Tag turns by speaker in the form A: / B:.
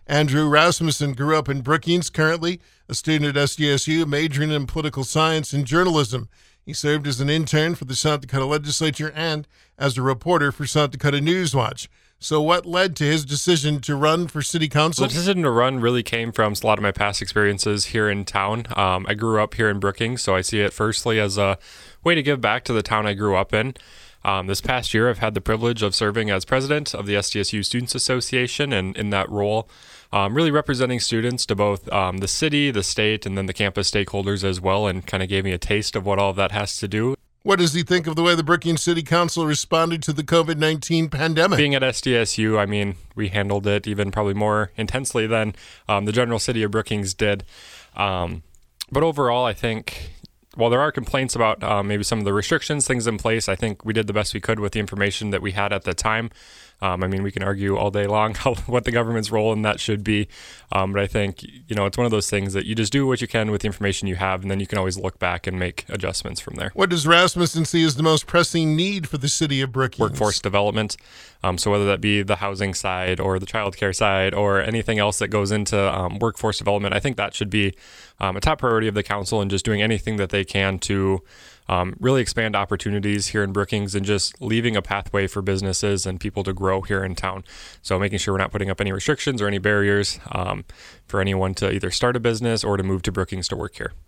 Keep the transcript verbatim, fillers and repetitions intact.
A: Andrew Rasmussen grew up in Brookings, currently a student at S D S U, majoring in political science and journalism. He served as an intern for the South Dakota legislature and as a reporter for South Dakota Newswatch. So what led to his decision to run for city council?
B: The decision to run really came from a lot of my past experiences here in town. Um, I grew up here in Brookings, so I see it firstly as a way to give back to the town I grew up in. Um, this past year, I've had the privilege of serving as president of the S D S U Students Association, and in that role, um, really representing students to both um, the city, the state, and then the campus stakeholders as well, and kind of gave me a taste of what all of that has to do.
A: What does he think of the way the Brookings City Council responded to the covid nineteen pandemic?
B: Being at S D S U, I mean, we handled it even probably more intensely than um, the general city of Brookings did. Um, but overall, I think, while there are complaints about uh, maybe some of the restrictions, things in place, I think we did the best we could with the information that we had at the time. Um, I mean, we can argue all day long how, what the government's role in that should be. Um, but I think, you know, it's one of those things that you just do what you can with the information you have, and then you can always look back and make adjustments from there.
A: What does Rasmussen see as the most pressing need for the city of Brookings?
B: Workforce development. Um, so whether that be the housing side or the childcare side or anything else that goes into um, workforce development, I think that should be um, a top priority of the council, and just doing anything that they can to Um, really expand opportunities here in Brookings and just leaving a pathway for businesses and people to grow here in town. So making sure we're not putting up any restrictions or any barriers um, for anyone to either start a business or to move to Brookings to work here.